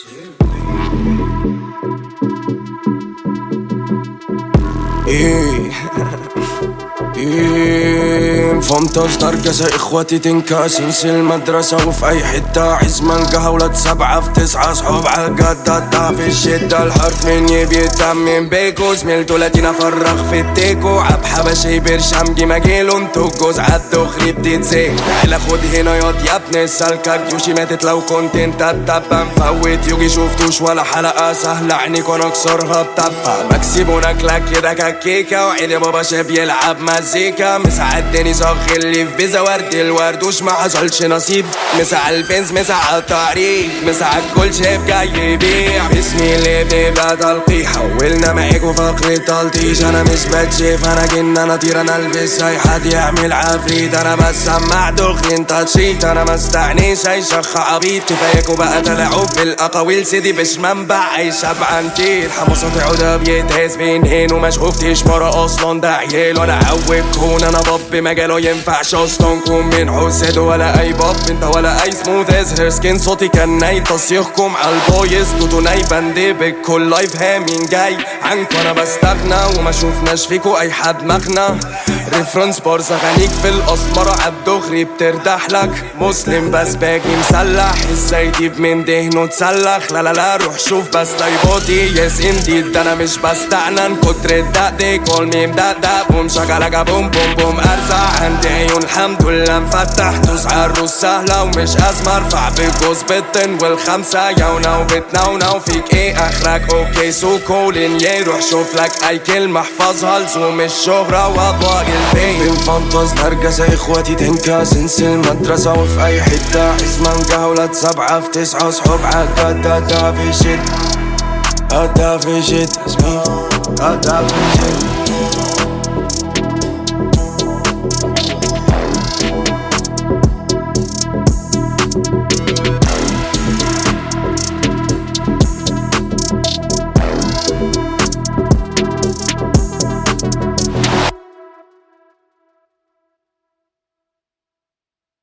ايه ايه فهمتش درجة اخواتي تنكاس ينسي المدرسة وفي اي حتة عز منقها ولاد 7 في 9 صحاب عالجدة في الشدة الحرف من يبي يتمم بيكو زميلتو لاتينا فرغ في التيكو عب حبشي برشام جي مجيلو انتو الجوز عالدخري بتتزيك تعالى خد هنا ياض يا ابن السلكة جيوشي ماتت لو كنت انت التبة مفوت يوجي شوفتوش ولا حلقة سهلة عينيك وانا اكسرها بتبة بكسب وناكلك كده ككيكة وعيني بابا شاب يلعب مزيكا مساعدني صاغ اللي في بيزا ورد الورد وش ما حصلش نصيب مساع الفنز مساع التعريف مساع الكل شاف جاي يبيع اسمي اللي بيبقى تلقيح حولنا معاك وفقر تلطيش انا مش بتشيف انا جن انا طير انا البس اي حد يعمل عفريت انا بسمع دخل انت تشيت انا مستعنيش اي شخ عبيط كفاياكوا بقى تلاعب بالاقاويل سيدي بش منبع اي شبعان تير حمصات عودة بيتهز بينهين وما شوفتش مرة اصلا ده عيال وانا عوب كون انا باب مجاله ينفعش اصلا كون من حسد ولا اي باب انت ولا اي سموث ازهر سكين صوتي كان ناي تصيخكم عالبويز توتو ناي بندي بكل لايف هامين جاي عنكو انا بستغنى وما شوفناش فيكو اي حد مغنى ريفرنس بارز اغانيك في الاسمرة عالدغري بتردح لك مسلم بس باجي مسلح ازاي تجيب من دهنه تسلخ لا لا لا روح شوف بس لايفوتي يس انديد ده انا مش بستعنن كتر الدقدق كل ميم دقدق بوم شغلك بوم بوم بوم ارزع عندي عيون الحمد لله مفتح دوس عالروس سهلة ومش ازمة ارفع بالجوز بالطن والخمسة يونا وبتنونا وفيك ايه اخرك اوكي سو كولين يروح شوف لك اي كلمة احفظها لزوم الشهرة واضواء الفين بنفنطز نرجة اخواتي تنكاس انسي المدرسة وفي اي حتة عز منقها ولاد 7 في 9 صحاب عالجدة في شد في شد اسمي في شد